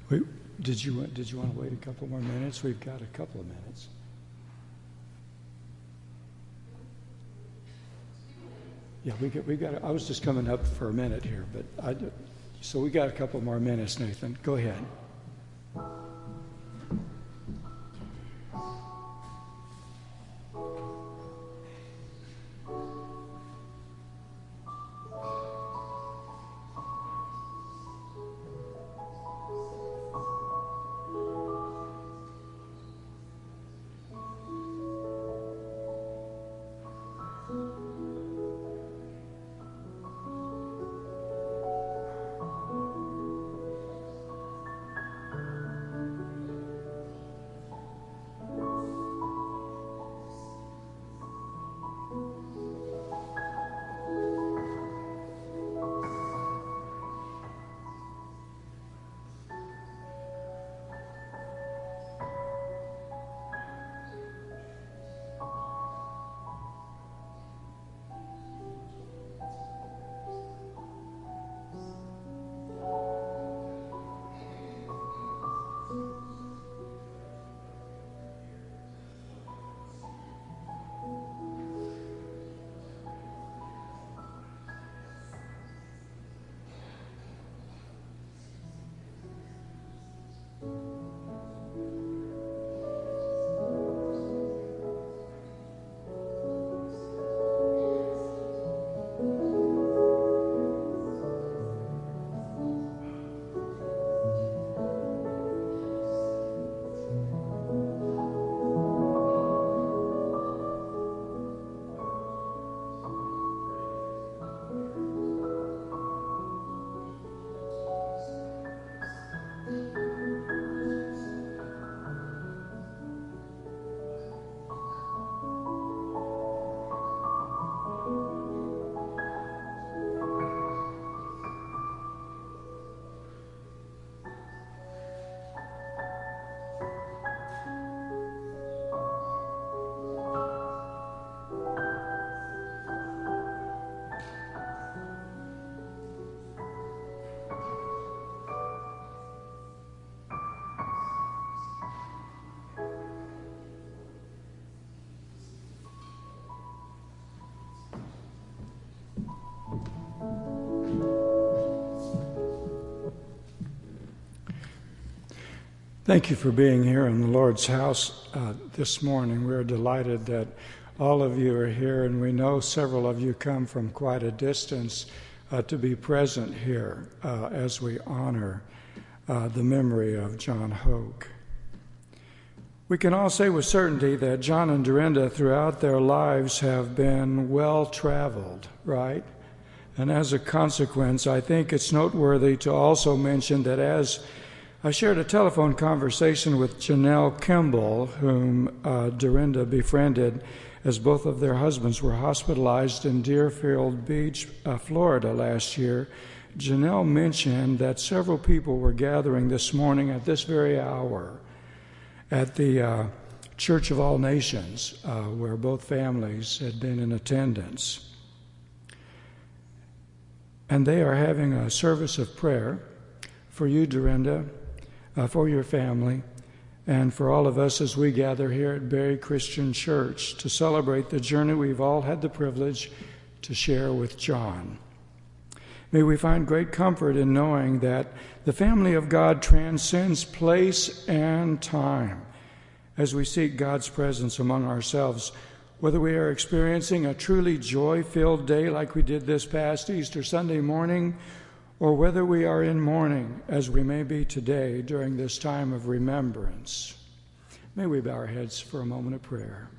Wait, did you want to wait a couple more minutes? We've got a couple of minutes. Yeah, we got. I was just coming up for a minute here, so we got a couple more minutes, Nathan. Go ahead. Thank you for being here in the Lord's house this morning. We're delighted that all of you are here, and we know several of you come from quite a distance to be present here as we honor the memory of John Hoke. We can all say with certainty that John and Dorinda throughout their lives have been well-traveled, right? And as a consequence, I think it's noteworthy to also mention that as I shared a telephone conversation with Janelle Kimball, whom Dorinda befriended as both of their husbands were hospitalized in Deerfield Beach, Florida last year. Janelle mentioned that several people were gathering this morning at this very hour at the Church of All Nations, where both families had been in attendance. And they are having a service of prayer for you, Dorinda, for your family, and for all of us as we gather here at Berry Christian Church to celebrate the journey we've all had the privilege to share with John. May we find great comfort in knowing that the family of God transcends place and time as we seek God's presence among ourselves, whether we are experiencing a truly joy-filled day like we did this past Easter Sunday morning, or whether we are in mourning, as we may be today during this time of remembrance. May we bow our heads for a moment of prayer.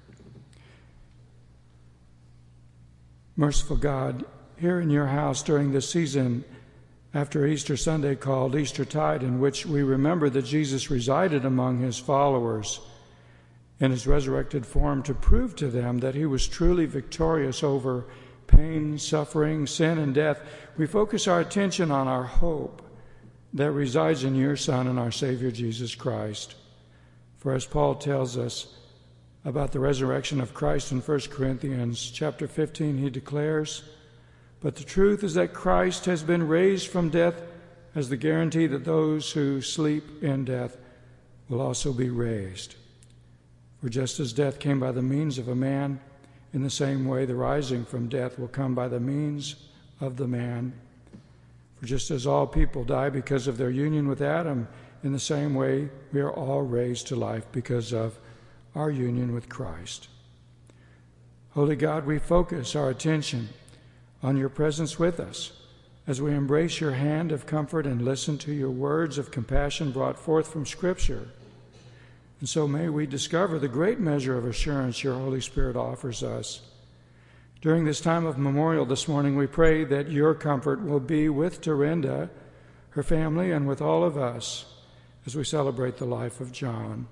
Merciful God, here in your house during this season after Easter Sunday called Eastertide, in which we remember that Jesus resided among his followers in his resurrected form to prove to them that he was truly victorious over pain, suffering, sin, and death, we focus our attention on our hope that resides in your Son and our Savior, Jesus Christ. For as Paul tells us about the resurrection of Christ in 1 Corinthians chapter 15, he declares, "But the truth is that Christ has been raised from death as the guarantee that those who sleep in death will also be raised. For just as death came by the means of a man, in the same way the rising from death will come by the means of the man. For just as all people die because of their union with Adam, in the same way we are all raised to life because of our union with Christ. Holy God, we focus our attention on your presence with us as we embrace your hand of comfort and listen to your words of compassion brought forth from Scripture. And so may we discover the great measure of assurance your Holy Spirit offers us. During this time of memorial this morning, we pray that your comfort will be with Dorinda, her family, and with all of us as we celebrate the life of John.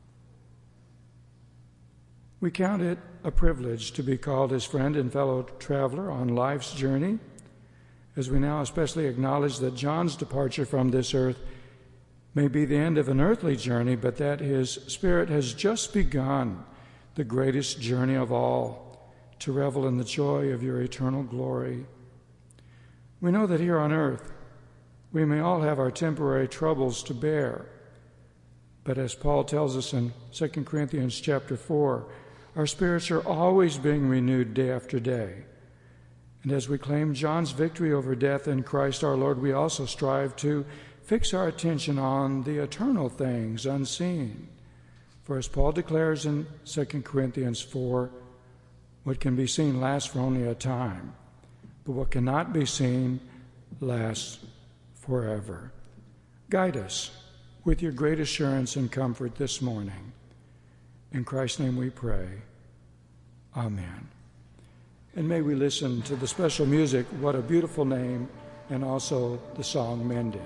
We count it a privilege to be called his friend and fellow traveler on life's journey, as we now especially acknowledge that John's departure from this earth may be the end of an earthly journey, but that his spirit has just begun the greatest journey of all, to revel in the joy of your eternal glory. We know that here on earth we may all have our temporary troubles to bear, but as Paul tells us in 2 Corinthians chapter 4, our spirits are always being renewed day after day. And as we claim John's victory over death in Christ our Lord, we also strive to fix our attention on the eternal things unseen. For as Paul declares in 2 Corinthians 4, what can be seen lasts for only a time, but what cannot be seen lasts forever. Guide us with your great assurance and comfort this morning. In Christ's name we pray. Amen. And may we listen to the special music, What a Beautiful Name, and also the song Mended.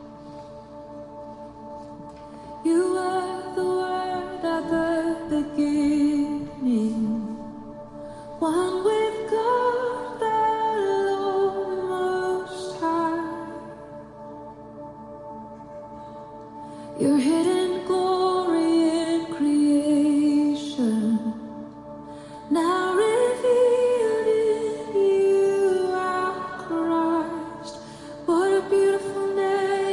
You are the Word at the beginning, one with God, the Lord Most High. Your hidden glory in creation, now revealed in you, our Christ. What a beautiful name.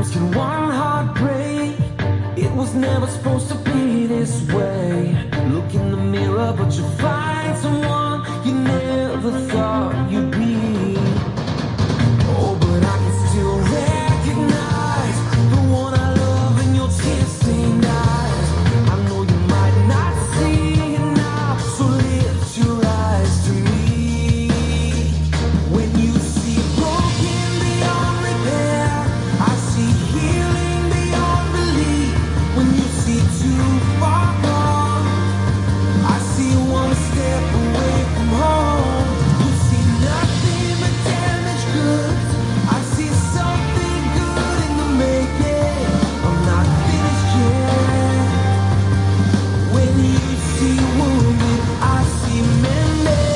Can one heart break? It was never supposed to be this way. Look in the mirror, but you find someone you never thought you'd be. Oh, but I can still recognize the one I love in your tear-stained eyes. I know you might not see it now, so lift your eyes to me. When you see broken beyond repair, I see healing beyond belief. When you see too far gone, I see one step away from home. You see nothing but damaged goods. I see something good in the making. I'm not finished yet. When you see wounded, I see mended.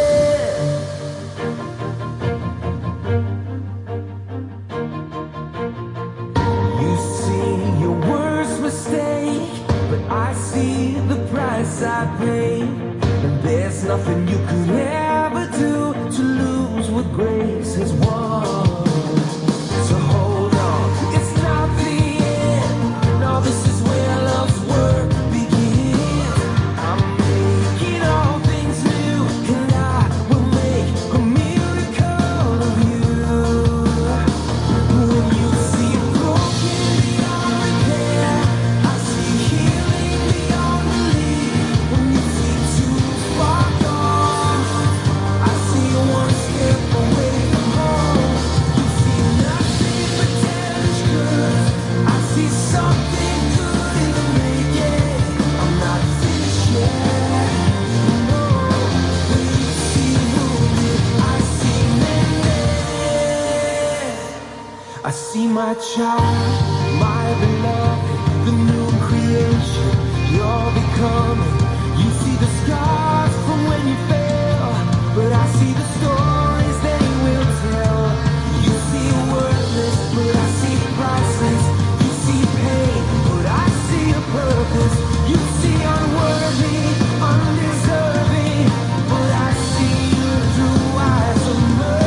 You see your worst mistake, but I see the price I paid. And there's nothing you could ever do to lose what grace has won. So hold on, it's not the end. No, this is where love's work begins. I'm making all things new, and I will make a miracle of you. When you see broken beyond repair, I see healing beyond belief. When you see too far gone, I see one step away from home. You see nothing but damaged goods. I see something good in the making. I'm not finished yet. No, when you see wounded, I see mended. I see my child, my beloved, the new creation you're becoming. You see the scars from when you fell, but I see the stories they will tell. You see worthless, but I see priceless. You see pain, but I see a purpose. You see unworthy, undeserving, but I see you through eyes of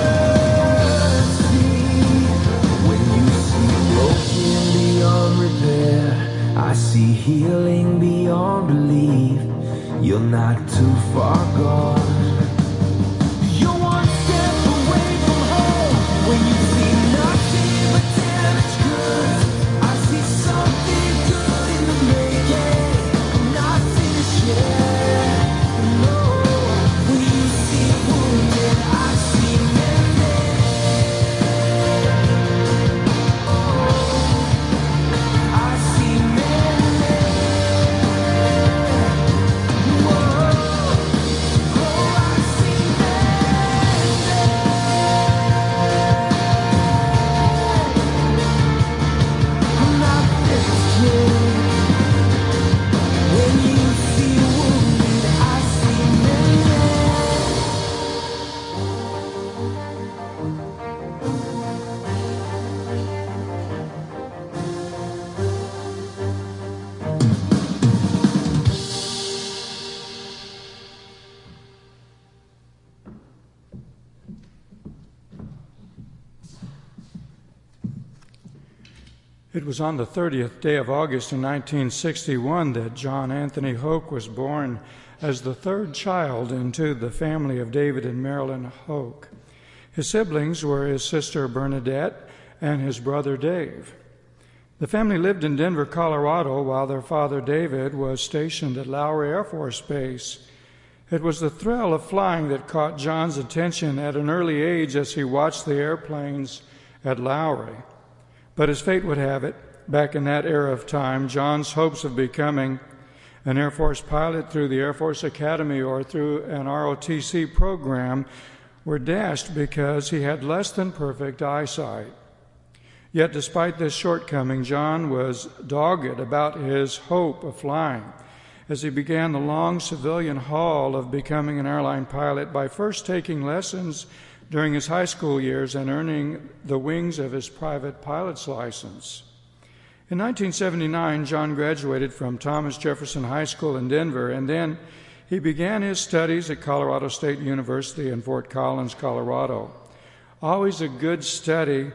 mercy. When you see broken beyond repair, I see healing beyond belief. You're not too far gone. You're one step away from home. When you see nothing but damaged goods, I see something good in the making. I'm not finished yet. No, when you see wounded, I see mended. I see mended. Whoa, oh, I see mended. I'm not finished yet. When you see wounded, I see mended. It was on the 30th day of August in 1961 that John Anthony Hoke was born as the third child into the family of David and Marilyn Hoke. His siblings were his sister Bernadette and his brother Dave. The family lived in Denver, Colorado, while their father David was stationed at Lowry Air Force Base. It was the thrill of flying that caught John's attention at an early age as he watched the airplanes at Lowry. But as fate would have it, back in that era of time, John's hopes of becoming an Air Force pilot through the Air Force Academy or through an ROTC program were dashed because he had less than perfect eyesight. Yet despite this shortcoming, John was dogged about his hope of flying as he began the long civilian haul of becoming an airline pilot by first taking lessons during his high school years and earning the wings of his private pilot's license. In 1979, John graduated from Thomas Jefferson High School in Denver, and then he began his studies at Colorado State University in Fort Collins, Colorado. Always a good study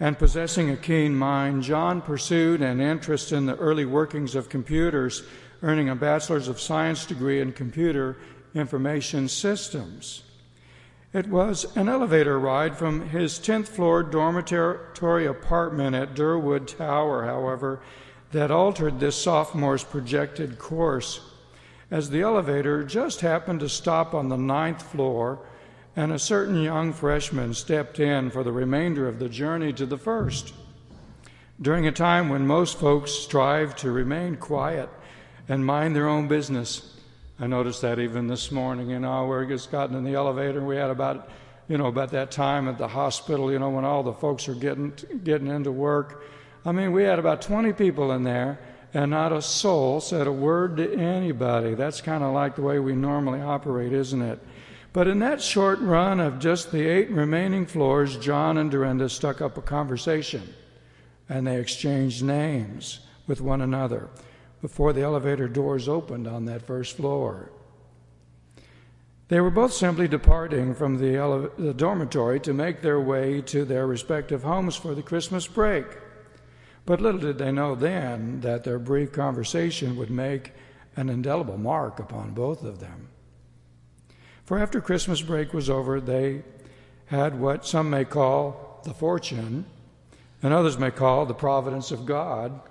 and possessing a keen mind, John pursued an interest in the early workings of computers, earning a Bachelor's of Science degree in Computer Information Systems. It was an elevator ride from his 10th floor dormitory apartment at Durwood Tower, however, that altered this sophomore's projected course, as the elevator just happened to stop on the 9th floor, and a certain young freshman stepped in for the remainder of the journey to the first. During a time when most folks strive to remain quiet and mind their own business, I noticed that even this morning, we just got in the elevator, and we had about that time at the hospital, when all the folks are getting into work. We had about 20 people in there, and not a soul said a word to anybody. That's kind of like the way we normally operate, isn't it? But in that short run of just the 8 remaining floors, John and Dorinda struck up a conversation, and they exchanged names with one another before the elevator doors opened on that first floor. They were both simply departing from the dormitory to make their way to their respective homes for the Christmas break. But little did they know then that their brief conversation would make an indelible mark upon both of them. For after Christmas break was over, they had what some may call the fortune, and others may call the providence of God,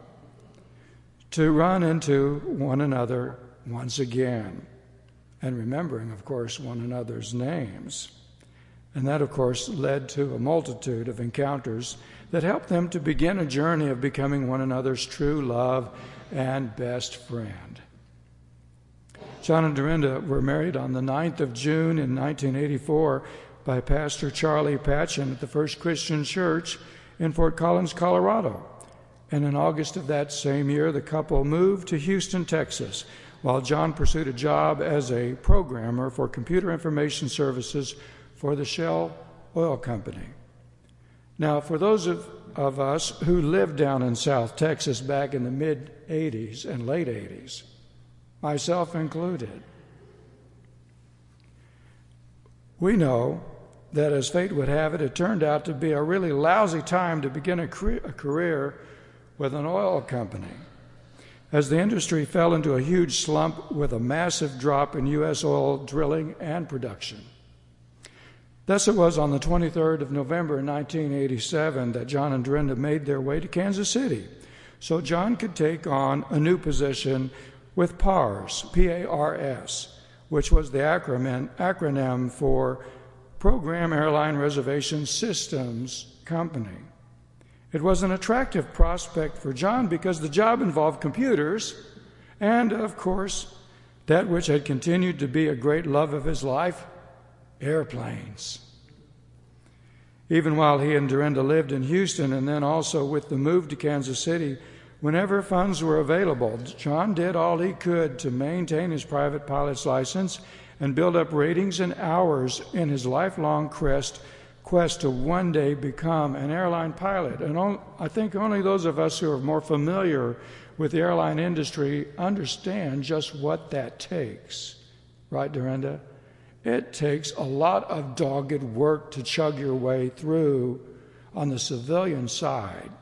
to run into one another once again, and remembering, of course, one another's names. And that, of course, led to a multitude of encounters that helped them to begin a journey of becoming one another's true love and best friend. John and Dorinda were married on the 9th of June in 1984 by Pastor Charlie Patchen at the First Christian Church in Fort Collins, Colorado. And in August of that same year, the couple moved to Houston, Texas, while John pursued a job as a programmer for computer information services for the Shell Oil Company. Now, for those of us who lived down in South Texas back in the mid-'80s and late '80s, myself included, we know that as fate would have it, it turned out to be a really lousy time to begin a career with an oil company, as the industry fell into a huge slump with a massive drop in U.S. oil drilling and production. Thus it was on the 23rd of November 1987 that John and Dorinda made their way to Kansas City, so John could take on a new position with PARS, P-A-R-S, which was the acronym for Program Airline Reservation Systems Company. It was an attractive prospect for John because the job involved computers and, of course, that which had continued to be a great love of his life, airplanes. Even while he and Dorinda lived in Houston, and then also with the move to Kansas City, whenever funds were available, John did all he could to maintain his private pilot's license and build up ratings and hours in his lifelong quest to one day become an airline pilot. And I think only those of us who are more familiar with the airline industry understand just what that takes. Right, Dorinda? It takes a lot of dogged work to chug your way through on the civilian side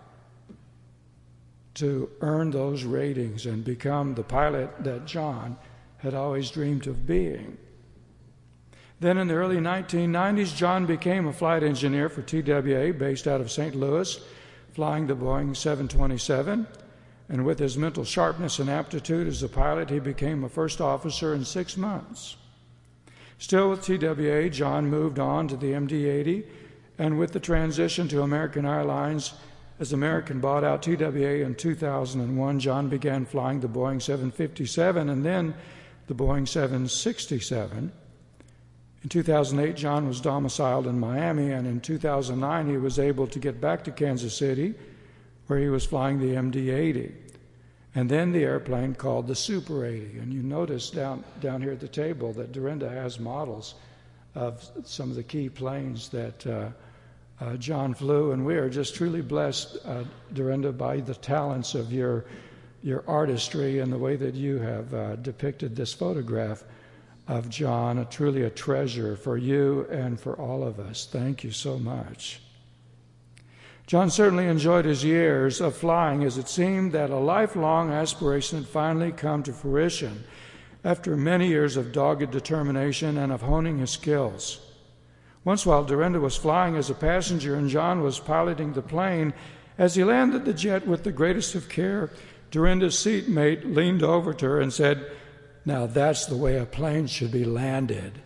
to earn those ratings and become the pilot that John had always dreamed of being. Then in the early 1990s, John became a flight engineer for TWA based out of St. Louis, flying the Boeing 727. And with his mental sharpness and aptitude as a pilot, he became a first officer in 6 months. Still with TWA, John moved on to the MD-80, and with the transition to American Airlines, as American bought out TWA in 2001, John began flying the Boeing 757 and then the Boeing 767. In 2008, John was domiciled in Miami, and in 2009, he was able to get back to Kansas City, where he was flying the MD-80, and then the airplane called the Super 80. And you notice down here at the table that Dorinda has models of some of the key planes that John flew, and we are just truly blessed, Dorinda, by the talents of your artistry and the way that you have depicted this photograph of John, truly a treasure for you and for all of us. Thank you so much. John certainly enjoyed his years of flying, as it seemed that a lifelong aspiration had finally come to fruition after many years of dogged determination and of honing his skills. Once, while Dorinda was flying as a passenger and John was piloting the plane, as he landed the jet with the greatest of care, Dorinda's seatmate leaned over to her and said, "Now that's the way a plane should be landed."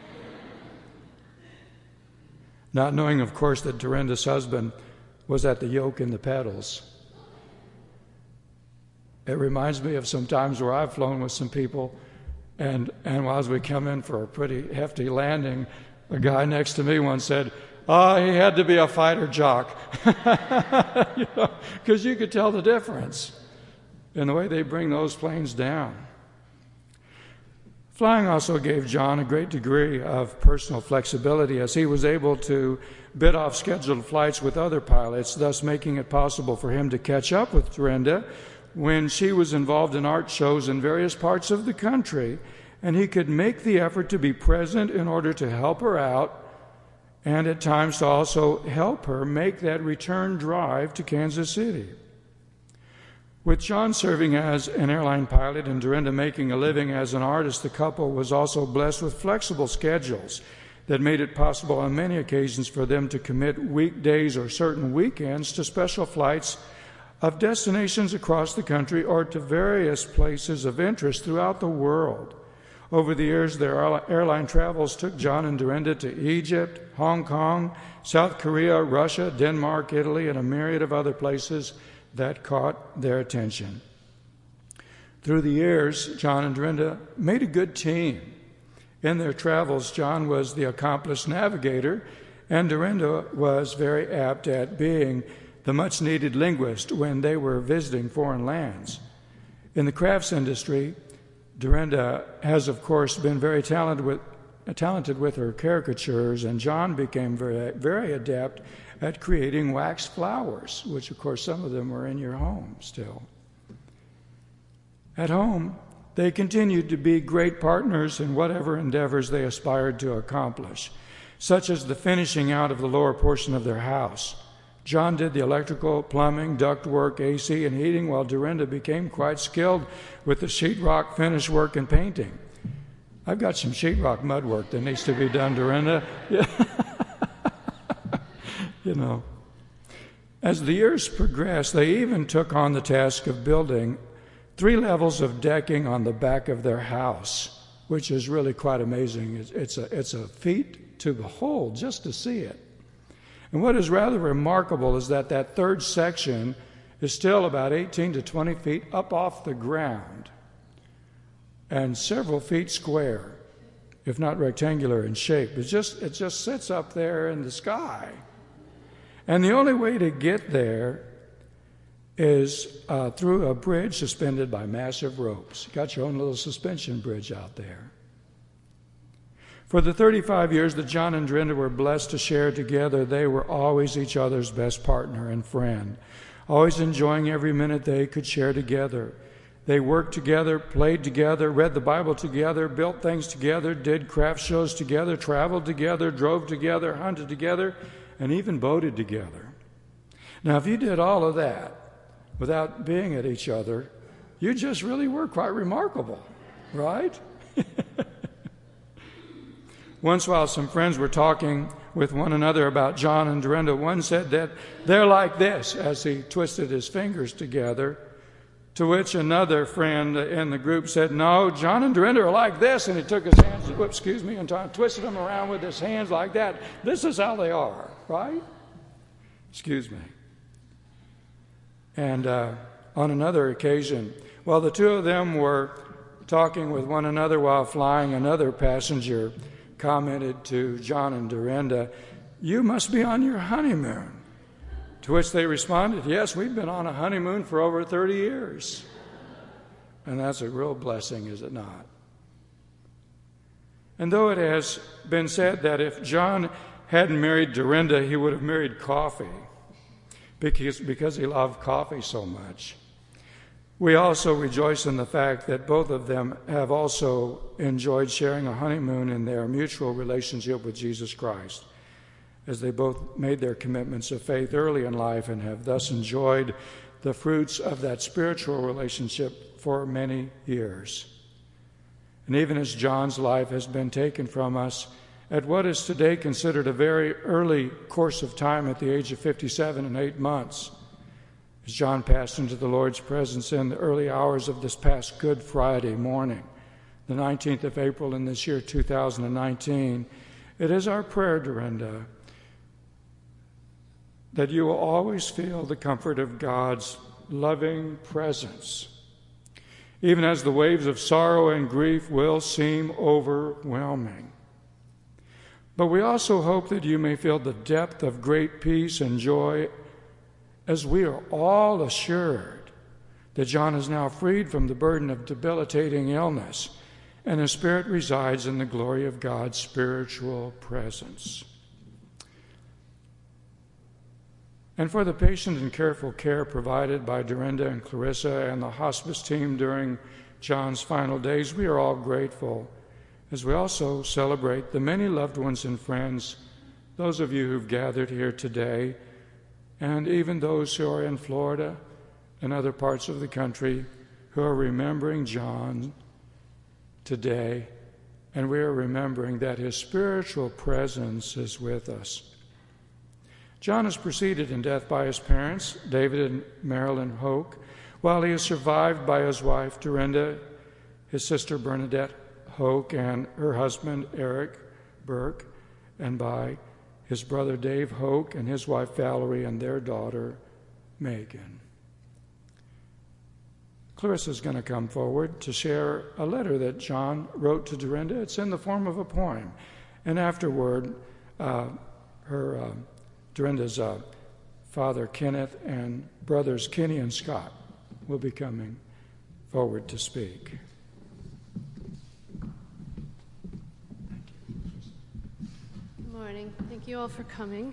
Not knowing, of course, that Dorinda's husband was at the yoke and the pedals. It reminds me of some times where I've flown with some people, and as we come in for a pretty hefty landing, a guy next to me once said, he had to be a fighter jock. Because you could tell the difference in the way they bring those planes down. Flying also gave John a great degree of personal flexibility, as he was able to bid off scheduled flights with other pilots, thus making it possible for him to catch up with Dorinda when she was involved in art shows in various parts of the country, and he could make the effort to be present in order to help her out, and at times to also help her make that return drive to Kansas City. With John serving as an airline pilot and Dorinda making a living as an artist, the couple was also blessed with flexible schedules that made it possible on many occasions for them to commit weekdays or certain weekends to special flights of destinations across the country or to various places of interest throughout the world. Over the years, their airline travels took John and Dorinda to Egypt, Hong Kong, South Korea, Russia, Denmark, Italy, and a myriad of other places that caught their attention. Through the years, John and Dorinda made a good team. In their travels, John was the accomplished navigator, and Dorinda was very apt at being the much-needed linguist when they were visiting foreign lands. In the crafts industry, Dorinda has, of course, been very talented with her caricatures, and John became very, very adept at creating wax flowers, which, of course, some of them are in your home still. At home, they continued to be great partners in whatever endeavors they aspired to accomplish, such as the finishing out of the lower portion of their house. John did the electrical, plumbing, ductwork, AC, and heating, while Dorinda became quite skilled with the sheetrock finish work and painting. I've got some sheetrock mud work that needs to be done, Dorinda. As the years progressed, they even took on the task of building 3 levels of decking on the back of their house, which is really quite amazing. It's a feat to behold just to see it. And what is rather remarkable is that 3rd section is still about 18 to 20 feet up off the ground and several feet square, if not rectangular in shape. It just sits up there in the sky. And the only way to get there is through a bridge suspended by massive ropes. You got your own little suspension bridge out there. For the 35 years that John and Dorinda were blessed to share together, they were always each other's best partner and friend, always enjoying every minute they could share together. They worked together, played together, read the Bible together, built things together, did craft shows together, traveled together, drove together, hunted together, and even boated together. Now, if you did all of that without being at each other, you just really were quite remarkable, right? Once, while some friends were talking with one another about John and Dorinda, one said that they're like this, as he twisted his fingers together, to which another friend in the group said, "No, John and Dorinda are like this," and he took his hands, and twisted them around with his hands like that. This is how they are, right? Excuse me. And on another occasion, while the two of them were talking with one another while flying, another passenger commented to John and Dorinda, "You must be on your honeymoon." To which they responded, "Yes, we've been on a honeymoon for over 30 years. And that's a real blessing, is it not? And though it has been said that if John hadn't married Dorinda, he would have married coffee, because he loved coffee so much, we also rejoice in the fact that both of them have also enjoyed sharing a honeymoon in their mutual relationship with Jesus Christ. as they both made their commitments of faith early in life and have thus enjoyed the fruits of that spiritual relationship for many years. And even as John's life has been taken from us at what is today considered a very early course of time at the age of 57 and 8 months, as John passed into the Lord's presence in the early hours of this past Good Friday morning, the 19th of April in this year 2019, it is our prayer, Dorinda, that you will always feel the comfort of God's loving presence, even as the waves of sorrow and grief will seem overwhelming. But we also hope that you may feel the depth of great peace and joy, as we are all assured that John is now freed from the burden of debilitating illness, and his spirit resides in the glory of God's spiritual presence. And for the patient and careful care provided by Dorinda and Clarissa and the hospice team during John's final days, we are all grateful, as we also celebrate the many loved ones and friends, those of you who've gathered here today, and even those who are in Florida and other parts of the country who are remembering John today, and we are remembering that his spiritual presence is with us. John is preceded in death by his parents, David and Marilyn Hoke, while he is survived by his wife, Dorinda, his sister, Bernadette Hoke, and her husband, Eric Burke, and by his brother, Dave Hoke, and his wife, Valerie, and their daughter, Megan. Clarissa is going to come forward to share a letter that John wrote to Dorinda. It's in the form of a poem. And afterward, Dorinda's father, Kenneth, and brothers Kenny and Scott will be coming forward to speak. Good morning. Thank you all for coming.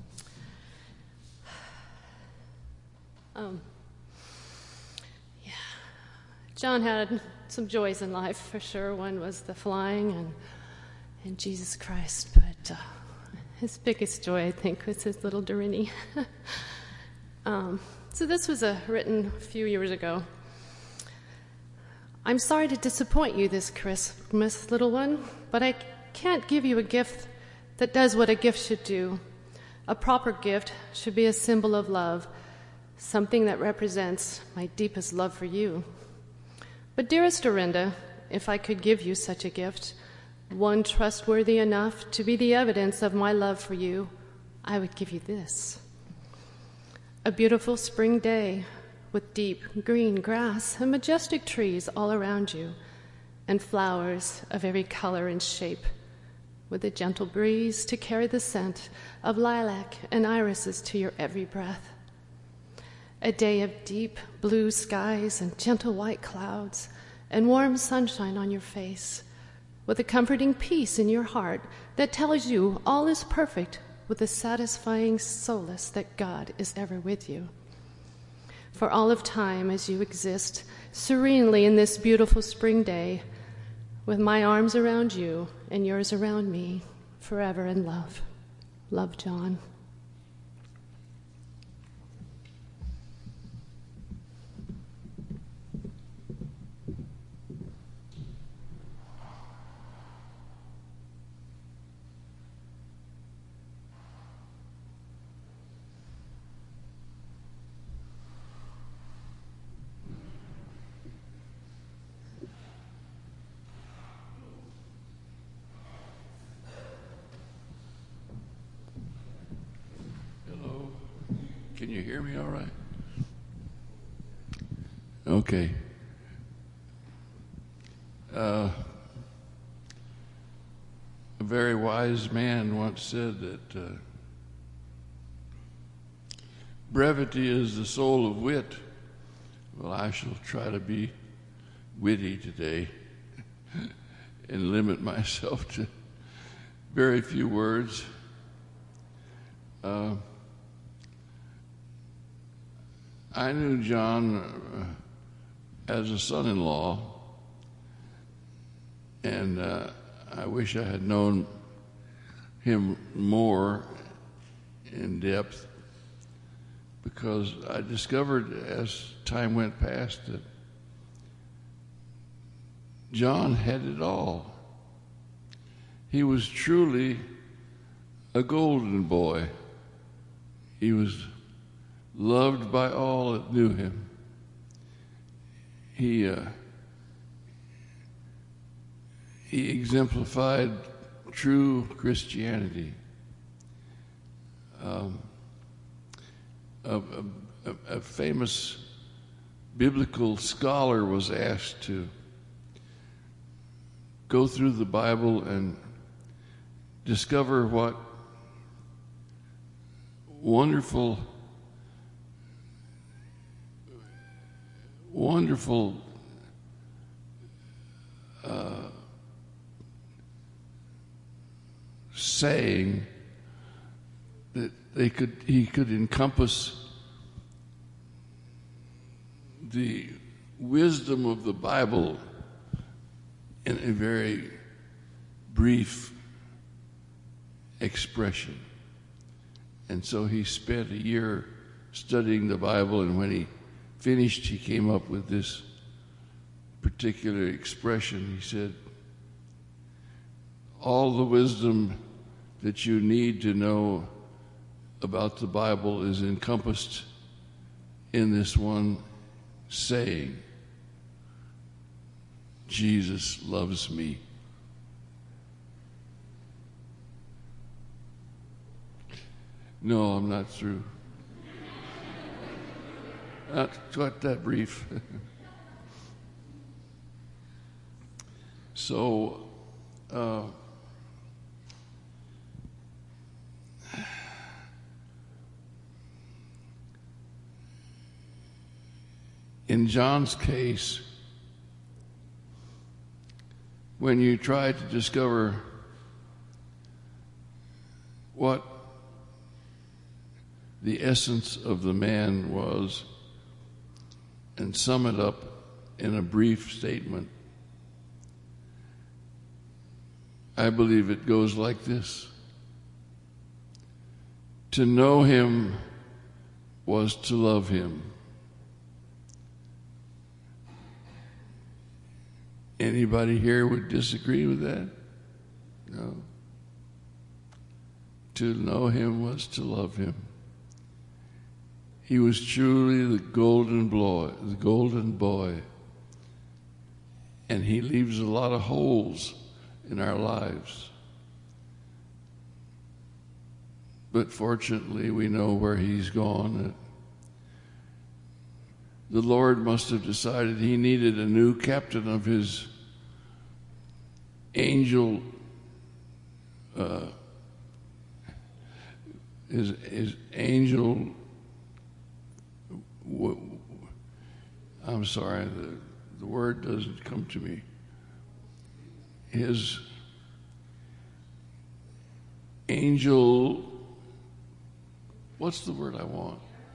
John had some joys in life, for sure. One was the flying and Jesus Christ, but his biggest joy, I think, was his little Dorini. So this was written a few years ago. I'm sorry to disappoint you this Christmas, little one, but I can't give you a gift that does what a gift should do. A proper gift should be a symbol of love, something that represents my deepest love for you. But dearest Dorinda, if I could give you such a gift, one trustworthy enough to be the evidence of my love for you, I would give you this. A beautiful spring day with deep green grass and majestic trees all around you, and flowers of every color and shape, with a gentle breeze to carry the scent of lilac and irises to your every breath. A day of deep blue skies and gentle white clouds and warm sunshine on your face, with a comforting peace in your heart that tells you all is perfect, with a satisfying solace that God is ever with you. For all of time as you exist serenely in this beautiful spring day, with my arms around you and yours around me, forever in love. Love, John. Can you hear me all right? Okay. A very wise man once said that brevity is the soul of wit. Well, I shall try to be witty today and limit myself to very few words. I knew John as a son-in-law, and I wish I had known him more in depth, because I discovered as time went past that John had it all. He was truly a golden boy. He was loved by all that knew him. He exemplified true Christianity. A famous biblical scholar was asked to go through the Bible and discover what wonderful saying that he could encompass the wisdom of the Bible in a very brief expression. And so he spent a year studying the Bible, and when he finished, he came up with this particular expression. He said, all the wisdom that you need to know about the Bible is encompassed in this one saying, Jesus loves me. No, I'm not through. Not quite that brief. So, in John's case, when you try to discover what the essence of the man was and sum it up in a brief statement, I believe it goes like this. To know him was to love him. Anybody here would disagree with that? No. To know him was to love him. He was truly the golden boy, and he leaves a lot of holes in our lives. But fortunately, we know where he's gone. The Lord must have decided he needed a new captain of his angel, I'm sorry, the word doesn't come to me. His angel, what's the word I want?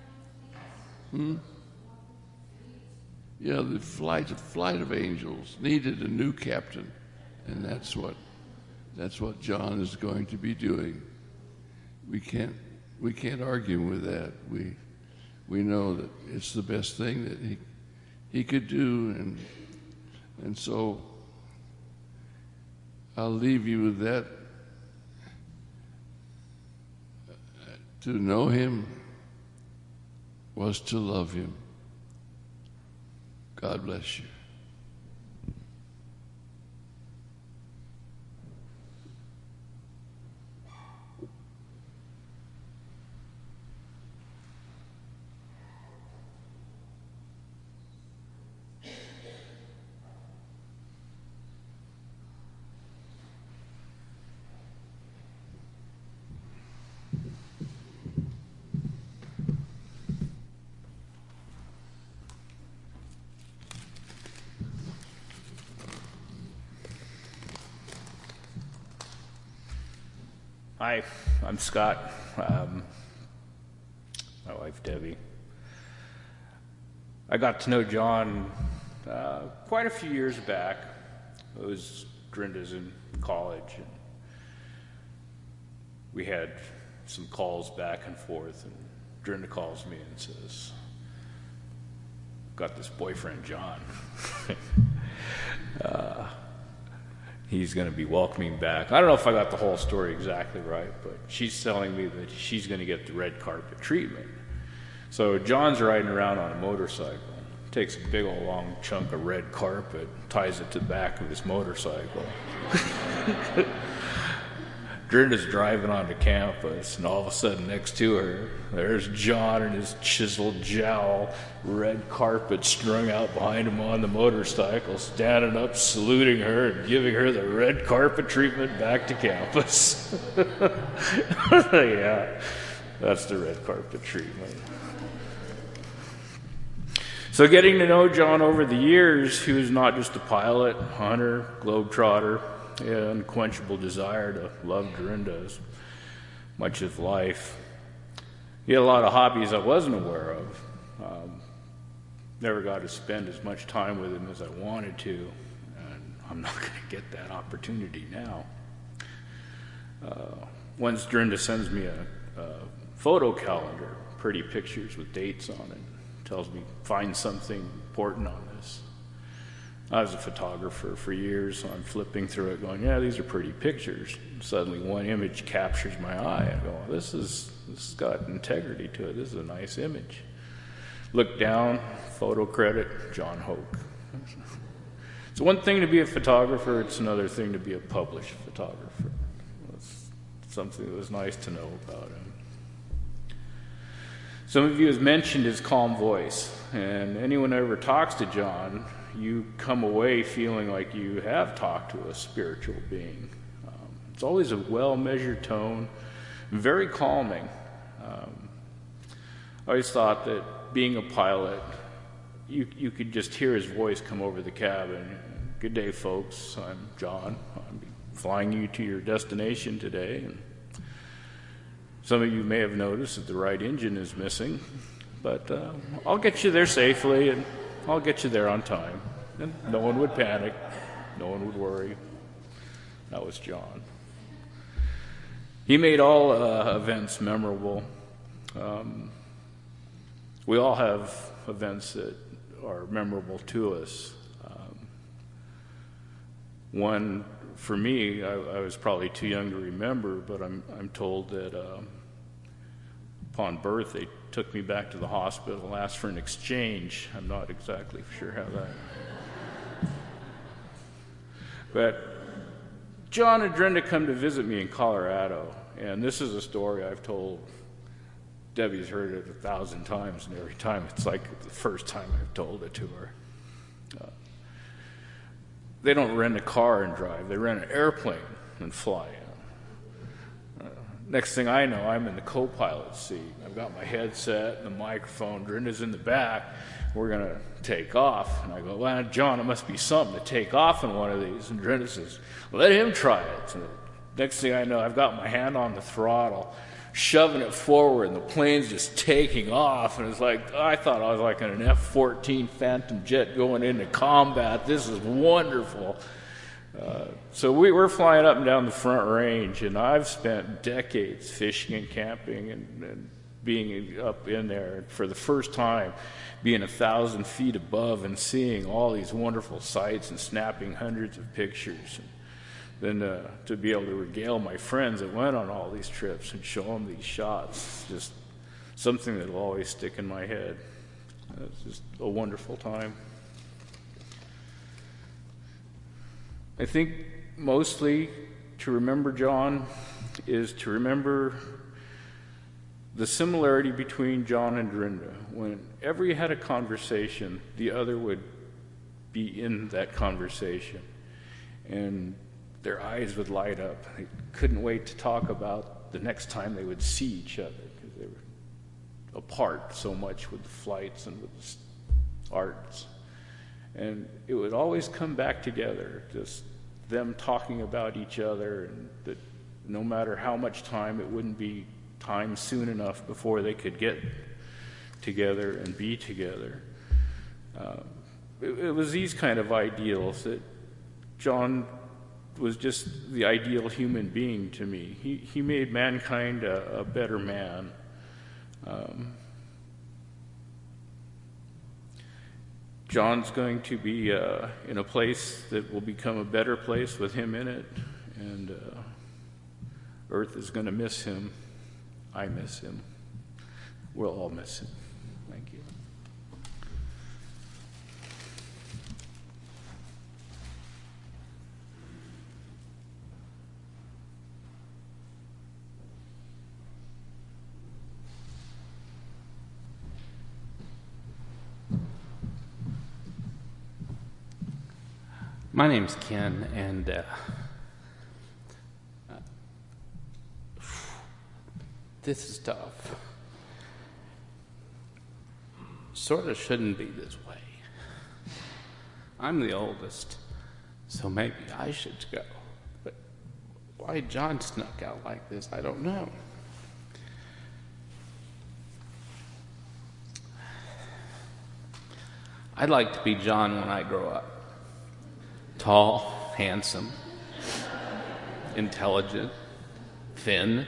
Yeah, the flight of angels needed a new captain, and that's what John is going to be doing. We can't argue with that. We know that it's the best thing that he could do, and so I'll leave you with that. To know him was to love him. God bless you. Hi, I'm Scott. My wife Debbie. I got to know John quite a few years back. It was Drenda's in college, and we had some calls back and forth, and Dorinda calls me and says, got this boyfriend, John. He's going to be welcoming back. I don't know if I got the whole story exactly right, but she's telling me that she's going to get the red carpet treatment. So John's riding around on a motorcycle, takes a big old long chunk of red carpet, ties it to the back of his motorcycle. Dorinda's driving onto campus, and all of a sudden next to her, there's John and his chiseled jowl, red carpet strung out behind him on the motorcycle, standing up, saluting her, and giving her the red carpet treatment back to campus. Yeah, that's the red carpet treatment. So getting to know John over the years, he was not just a pilot, hunter, globetrotter. He had an unquenchable desire to love Dorinda as much as life. He had a lot of hobbies I wasn't aware of. Never got to spend as much time with him as I wanted to, and I'm not going to get that opportunity now. Once Dorinda sends me a photo calendar, pretty pictures with dates on it, tells me find something important on this. I was a photographer for years, so I'm flipping through it going, yeah, these are pretty pictures. Suddenly one image captures my eye. I go, this has got integrity to it. This is a nice image. Look down, photo credit, John Hoke. It's one thing to be a photographer, it's another thing to be a published photographer. That's something that was nice to know about him. Some of you have mentioned his calm voice, and anyone who ever talks to John, you come away feeling like you have talked to a spiritual being. It's always a well-measured tone, very calming. I always thought that being a pilot, you could just hear his voice come over the cabin. Good day, folks. I'm John. I'm flying you to your destination today. And some of you may have noticed that the right engine is missing, but I'll get you there safely, and I'll get you there on time. And no one would panic. No one would worry. That was John. He made all events memorable. We all have events that are memorable to us. One, for me, I was probably too young to remember, but I'm told that upon birth they took me back to the hospital, asked for an exchange. I'm not exactly sure how that... But John and Dorinda come to visit me in Colorado, and this is a story I've told. Debbie's heard it 1,000 times, and every time it's like the first time I've told it to her. They don't rent a car and drive. They rent an airplane and fly in. Next thing I know, I'm in the co-pilot seat. I've got my headset and the microphone. Dorinda's in the back. We're going to take off. And I go, well, John, it must be something to take off in one of these. And Dorinda says, let him try it. And the next thing I know, I've got my hand on the throttle, shoving it forward, and the plane's just taking off. And it's like, I thought I was like in an F-14 Phantom jet going into combat. This is wonderful. So we're flying up and down the Front Range, and I've spent decades fishing and camping and being up in there for the first time, being 1,000 feet above and seeing all these wonderful sights and snapping hundreds of pictures. And then to be able to regale my friends that went on all these trips and show them these shots, just something that will always stick in my head. It's just a wonderful time. I think mostly to remember John is to remember the similarity between John and Dorinda. Whenever you had a conversation, the other would be in that conversation, and their eyes would light up. They couldn't wait to talk about the next time they would see each other, because they were apart so much with the flights and with the arts. And it would always come back together, just them talking about each other, and that no matter how much time, it wouldn't be time soon enough before they could get together and be together. It was these kind of ideals that John was just the ideal human being to me. He made mankind a better man. John's going to be in a place that will become a better place with him in it, and Earth is going to miss him. I miss him. We'll all miss him. Thank you. My name's Ken, and this is tough. Sort of shouldn't be this way. I'm the oldest, so maybe I should go. But why John snuck out like this, I don't know. I'd like to be John when I grow up. Tall, handsome, intelligent, thin.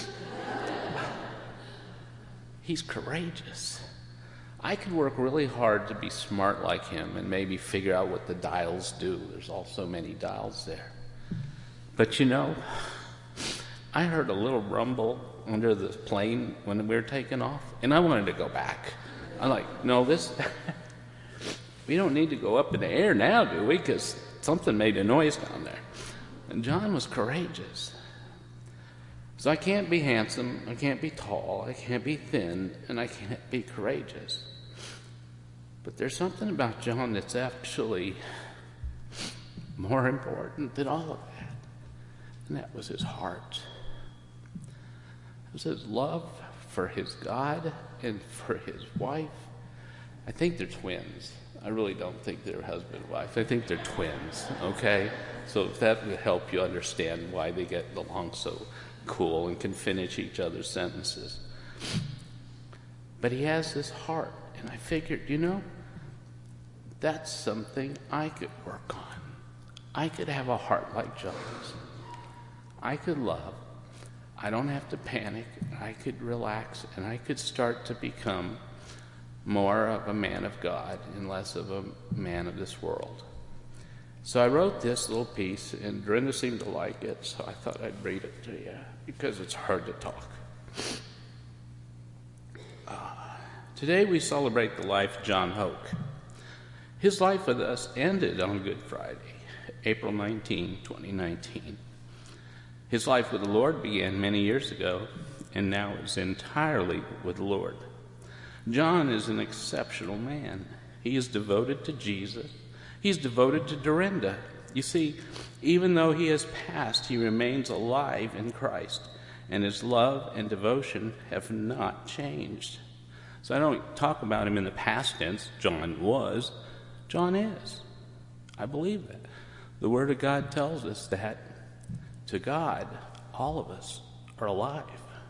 He's courageous. I could work really hard to be smart like him and maybe figure out what the dials do. There's all so many dials there. But you know, I heard a little rumble under the plane when we were taking off, and I wanted to go back. I'm like, no, we don't need to go up in the air now, do we? Because something made a noise down there. And John was courageous. So I can't be handsome, I can't be tall, I can't be thin, and I can't be courageous. But there's something about John that's actually more important than all of that. And that was his heart. It was his love for his God and for his wife. I think they're twins. I really don't think they're husband and wife. I think they're twins, okay? So if that would help you understand why they get along so cool and can finish each other's sentences. But he has this heart, and I figured, that's something I could work on. I could have a heart like John's. I could love. I don't have to panic. I could relax, and I could start to become more of a man of God and less of a man of this world. So I wrote this little piece, and Dorinda seemed to like it, so I thought I'd read it to you, because it's hard to talk. Today we celebrate the life of John Hoke. His life with us ended on Good Friday, April 19, 2019. His life with the Lord began many years ago, and now is entirely with the Lord. John is an exceptional man. He is devoted to Jesus. He's devoted to Dorinda. You see, even though he has passed, he remains alive in Christ, and his love and devotion have not changed. So I don't talk about him in the past tense. John was. John is. I believe that. The Word of God tells us that to God, all of us are alive.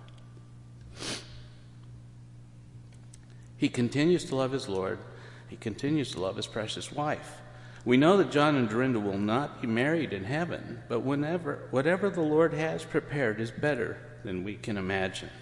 He continues to love his Lord. He continues to love his precious wife. We know that John and Dorinda will not be married in heaven, but whatever the Lord has prepared is better than we can imagine.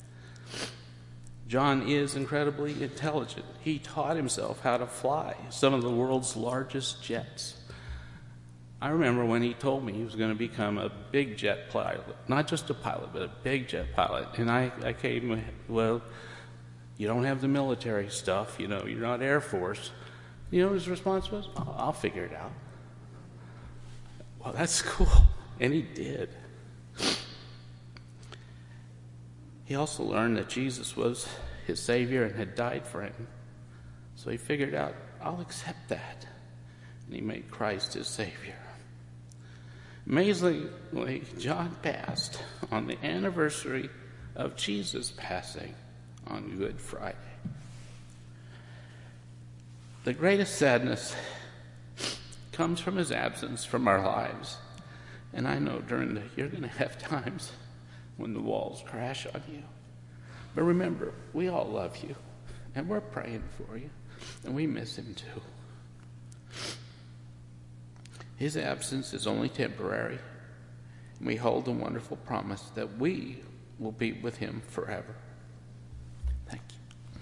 John is incredibly intelligent. He taught himself how to fly some of the world's largest jets. I remember when he told me he was going to become a big jet pilot, not just a pilot, but a big jet pilot. And I came, well, you don't have the military stuff, you're not Air Force. His response was, I'll figure it out. Well, that's cool. And he did. He also learned that Jesus was his Savior and had died for him. So he figured out, I'll accept that. And he made Christ his Savior. Amazingly, John passed on the anniversary of Jesus passing on Good Friday. The greatest sadness comes from his absence from our lives. And I know, Dorinda, you're going to have times when the walls crash on you. But remember, we all love you, and we're praying for you, and we miss him too. His absence is only temporary, and we hold the wonderful promise that we will be with him forever. Thank you.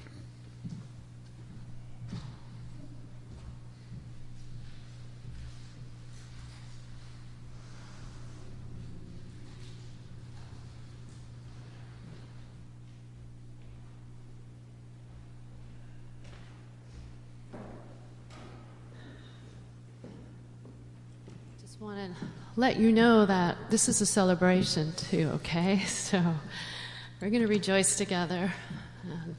Just want to let you know that this is a celebration too, okay? So we're going to rejoice together. And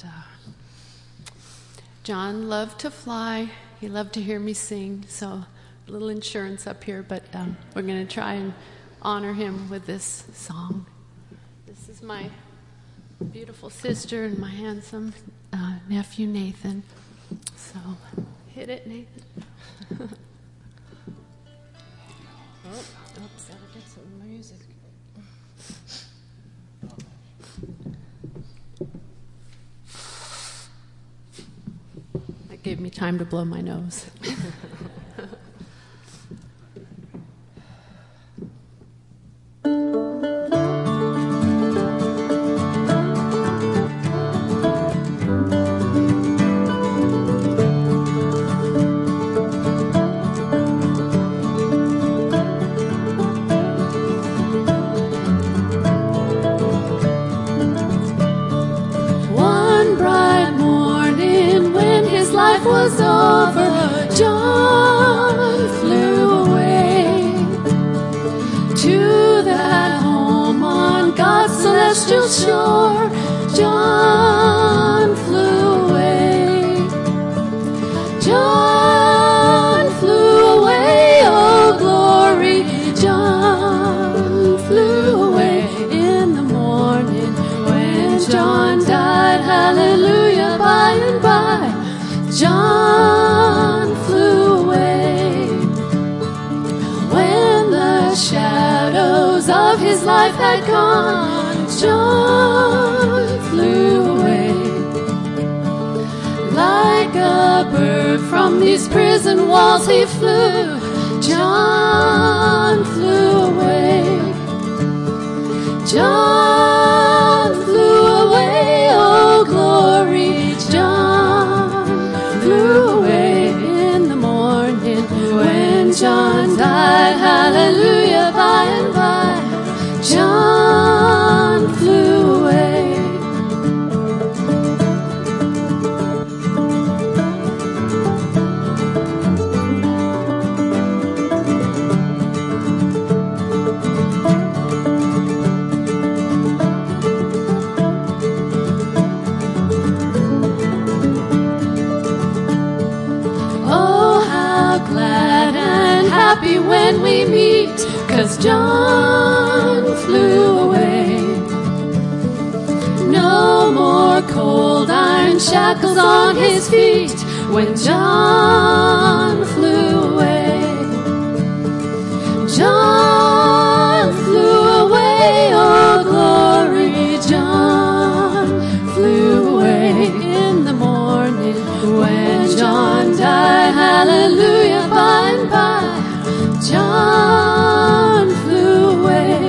John loved to fly. He loved to hear me sing. So a little insurance up here, but we're going to try and honor him with this song. This is my beautiful sister and my handsome nephew, Nathan. So hit it, Nathan. Oops, gotta get some music. That gave me time to blow my nose. Was over, John flew away to that home on God's celestial shore. John flew away. John flew away, oh glory. John flew away in the morning when John died. Hallelujah, by and by. John flew away when the shadows of his life had gone. John flew away like a bird from these prison walls. He flew. John flew away. John flew away. Oh glory, John flew away in the morning when John died. Hallelujah, by and by, John flew away. Happy when we meet, 'cause John flew away. No more cold iron shackles on his feet when John flew away. John flew away, oh glory, John flew away in the morning when John died. Hallelujah, by and by, John flew away.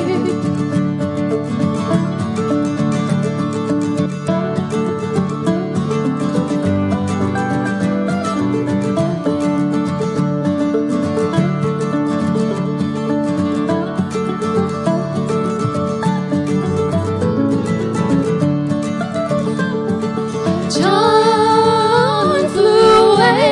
John flew away.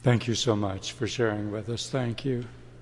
Thank you so much for sharing with us. Thank you.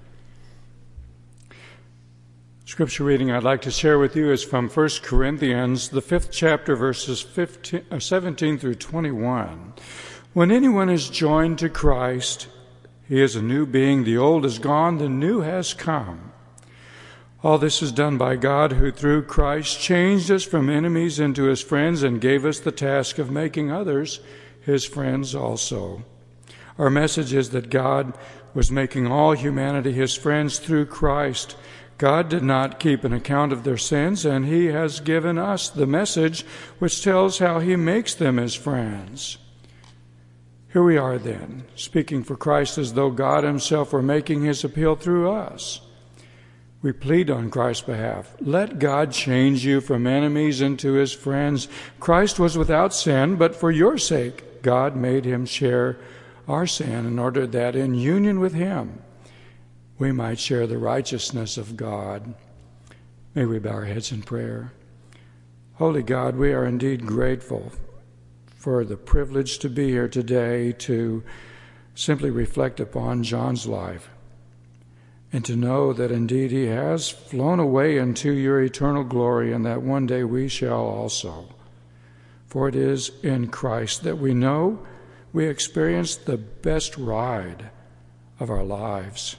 Scripture reading I'd like to share with you is from 1 Corinthians, the 5th chapter, verses 17 through 21. When anyone is joined to Christ, he is a new being. The old is gone, the new has come. All this is done by God, who through Christ changed us from enemies into his friends and gave us the task of making others his friends also. Our message is that God was making all humanity his friends through Christ. God did not keep an account of their sins, and he has given us the message which tells how he makes them his friends. Here we are then, speaking for Christ as though God himself were making his appeal through us. We plead on Christ's behalf. Let God change you from enemies into his friends. Christ was without sin, but for your sake God made him share our sin in order that in union with him we might share the righteousness of God. May we bow our heads in prayer. Holy God, we are indeed grateful for the privilege to be here today to simply reflect upon John's life and to know that indeed he has flown away into your eternal glory and that one day we shall also. For it is in Christ that we know we experience the best ride of our lives.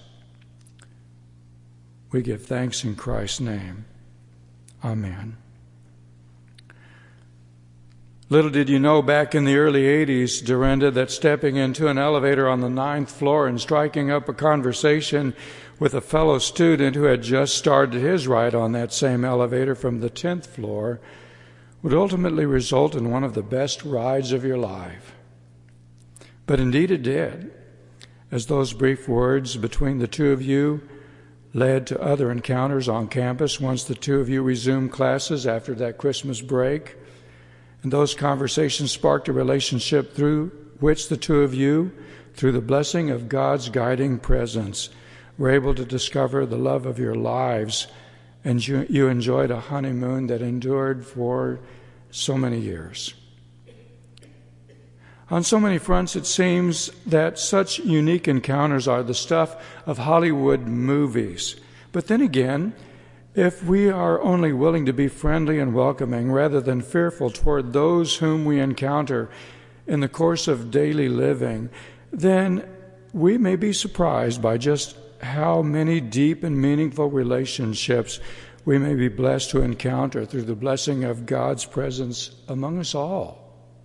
We give thanks in Christ's name. Amen. Little did you know back in the early 80s, Dorinda, that stepping into an elevator on the 9th floor and striking up a conversation with a fellow student who had just started his ride on that same elevator from the 10th floor would ultimately result in one of the best rides of your life. But indeed it did, as those brief words between the two of you led to other encounters on campus once the two of you resumed classes after that Christmas break. And those conversations sparked a relationship through which the two of you, through the blessing of God's guiding presence, were able to discover the love of your lives, and you enjoyed a honeymoon that endured for so many years. On so many fronts, it seems that such unique encounters are the stuff of Hollywood movies. But then again, if we are only willing to be friendly and welcoming rather than fearful toward those whom we encounter in the course of daily living, then we may be surprised by just how many deep and meaningful relationships we may be blessed to encounter through the blessing of God's presence among us all.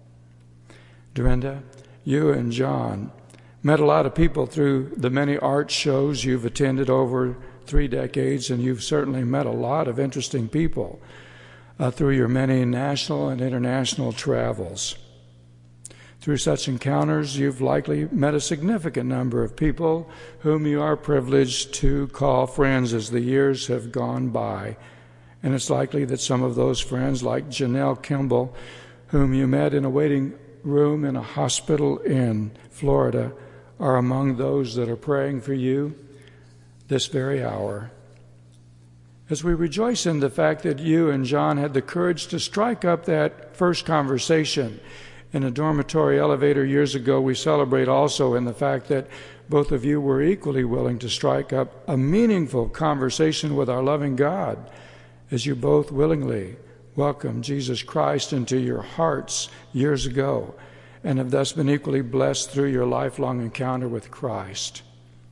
Dorinda, you and John met a lot of people through the many art shows you've attended over 3 decades, and you've certainly met a lot of interesting people through your many national and international travels. Through such encounters, you've likely met a significant number of people whom you are privileged to call friends as the years have gone by. And it's likely that some of those friends, like Janelle Kimball, whom you met in a waiting room in a hospital in Florida, are among those that are praying for you this very hour. As we rejoice in the fact that you and John had the courage to strike up that first conversation in a dormitory elevator years ago, we celebrate also in the fact that both of you were equally willing to strike up a meaningful conversation with our loving God as you both willingly welcomed Jesus Christ into your hearts years ago and have thus been equally blessed through your lifelong encounter with Christ.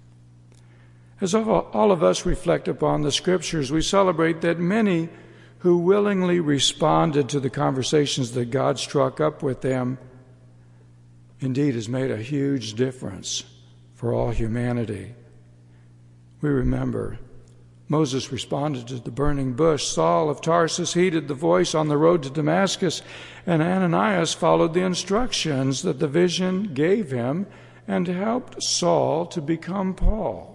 As all of us reflect upon the Scriptures, we celebrate that many who willingly responded to the conversations that God struck up with them indeed has made a huge difference for all humanity. We remember Moses responded to the burning bush. Saul of Tarsus heeded the voice on the road to Damascus, and Ananias followed the instructions that the vision gave him and helped Saul to become Paul.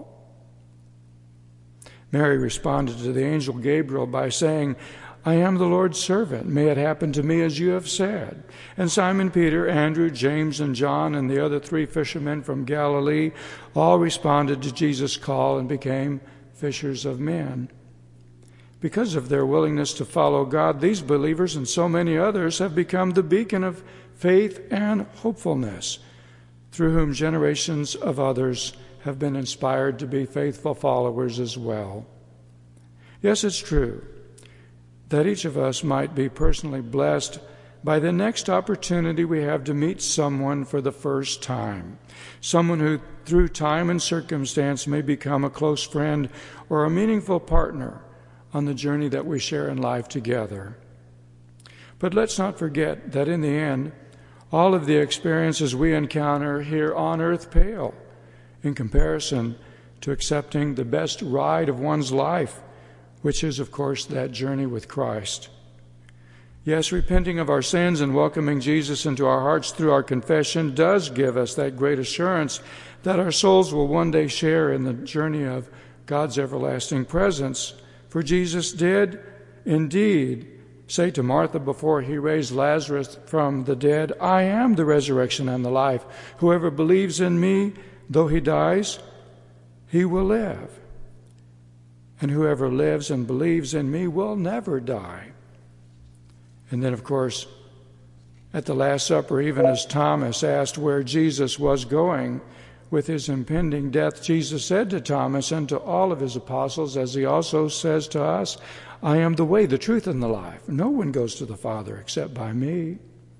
Mary responded to the angel Gabriel by saying, "I am the Lord's servant. May it happen to me as you have said." And Simon Peter, Andrew, James, and John, and the other 3 fishermen from Galilee all responded to Jesus' call and became fishers of men. Because of their willingness to follow God, these believers and so many others have become the beacon of faith and hopefulness through whom generations of others have been inspired to be faithful followers as well. Yes, it's true that each of us might be personally blessed by the next opportunity we have to meet someone for the first time, someone who through time and circumstance may become a close friend or a meaningful partner on the journey that we share in life together. But let's not forget that in the end, all of the experiences we encounter here on earth pale in comparison to accepting the best ride of one's life, which is, of course, that journey with Christ. Yes, repenting of our sins and welcoming Jesus into our hearts through our confession does give us that great assurance that our souls will one day share in the journey of God's everlasting presence. For Jesus did indeed say to Martha before he raised Lazarus from the dead, "I am the resurrection and the life. Whoever believes in me, though he dies, he will live. And whoever lives and believes in me will never die." And then, of course, at the Last Supper, even as Thomas asked where Jesus was going with his impending death, Jesus said to Thomas and to all of his apostles, as he also says to us, "I am the way, the truth, and the life. No one goes to the Father except by me."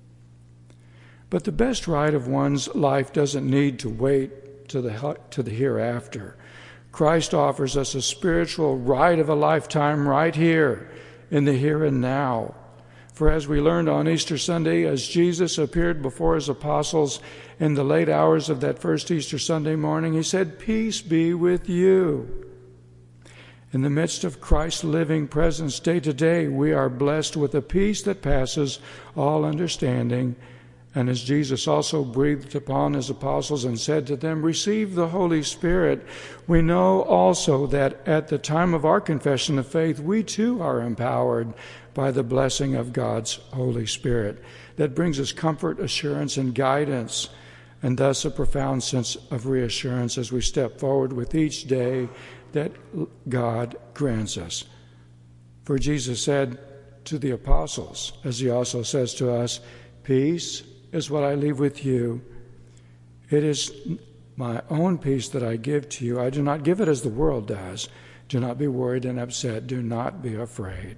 But the best ride of one's life doesn't need to wait to the hereafter. Christ offers us a spiritual ride of a lifetime right here in the here and now. For as we learned on Easter Sunday, as Jesus appeared before his apostles in the late hours of that first Easter Sunday morning, he said, "Peace be with you." In the midst of Christ's living presence day to day, we are blessed with a peace that passes all understanding. And as Jesus also breathed upon his apostles and said to them, "Receive the Holy Spirit," we know also that at the time of our confession of faith, we too are empowered by the blessing of God's Holy Spirit that brings us comfort, assurance, and guidance, and thus a profound sense of reassurance as we step forward with each day that God grants us. For Jesus said to the apostles, as he also says to us, "Peace is what I leave with you. It is my own peace that I give to you. I do not give it as the world does. Do not be worried and upset. Do not be afraid."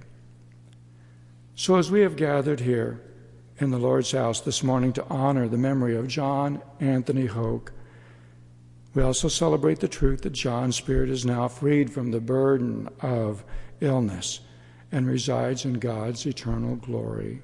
So as we have gathered here in the Lord's house this morning to honor the memory of John Anthony Hoke, we also celebrate the truth that John's spirit is now freed from the burden of illness and resides in God's eternal glory.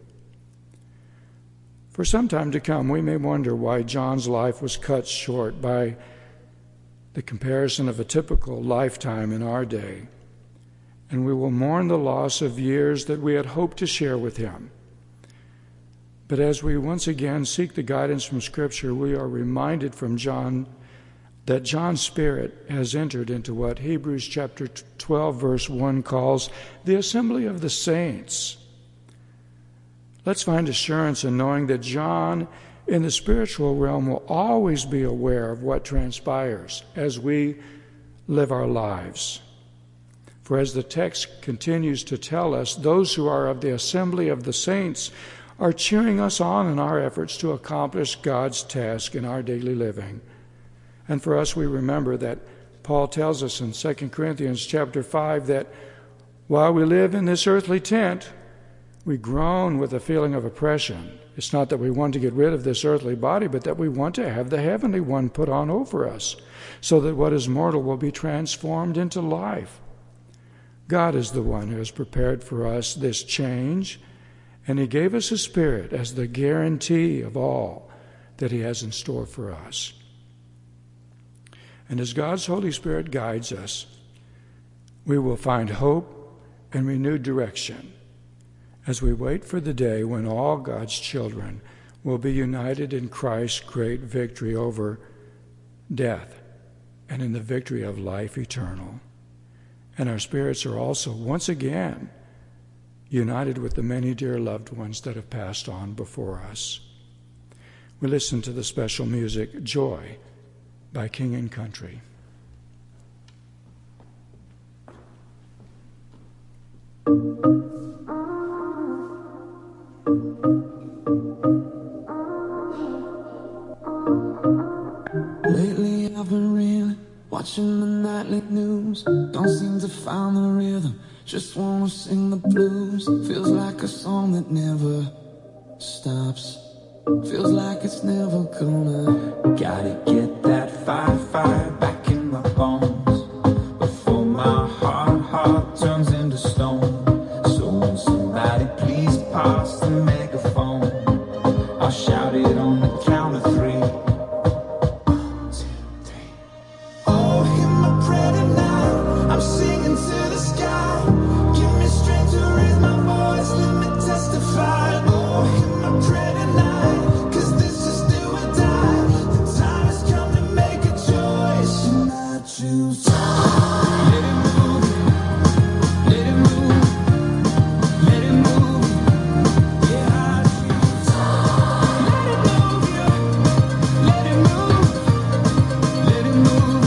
For some time to come, we may wonder why John's life was cut short by the comparison of a typical lifetime in our day, and we will mourn the loss of years that we had hoped to share with him. But as we once again seek the guidance from Scripture, we are reminded from John that John's spirit has entered into what Hebrews chapter 12, verse 1 calls the assembly of the saints. Let's find assurance in knowing that John, in the spiritual realm, will always be aware of what transpires as we live our lives. For as the text continues to tell us, those who are of the assembly of the saints are cheering us on in our efforts to accomplish God's task in our daily living. And for us, we remember that Paul tells us in 2 Corinthians chapter 5 that while we live in this earthly tent, we groan with a feeling of oppression. It's not that we want to get rid of this earthly body, but that we want to have the heavenly one put on over us, so that what is mortal will be transformed into life. God is the one who has prepared for us this change, and he gave us his Spirit as the guarantee of all that he has in store for us. And as God's Holy Spirit guides us, we will find hope and renewed direction as we wait for the day when all God's children will be united in Christ's great victory over death and in the victory of life eternal. And our spirits are also once again united with the many dear loved ones that have passed on before us. We listen to the special music, Joy, by King and Country. watching the nightly news. Don't seem to find the rhythm, just wanna sing the blues. Feels like a song that never stops. Feels like it's never gonna. Gotta get that fire back in my bones before my heart turns into stone. So when somebody please pass the megaphone, I'll shout it on the count of 3. 1, 2, 3. Oh, hear my prayer tonight. I'm singing to the sky. Give me strength to raise my voice. Let me testify. Oh, hear my prayer tonight. 'Cause this is do or die. The time has come to make a choice, and I choose. Let it move. Let it move. Let it move. Yeah, I choose. Let it move, yeah. Let it move. Let it move.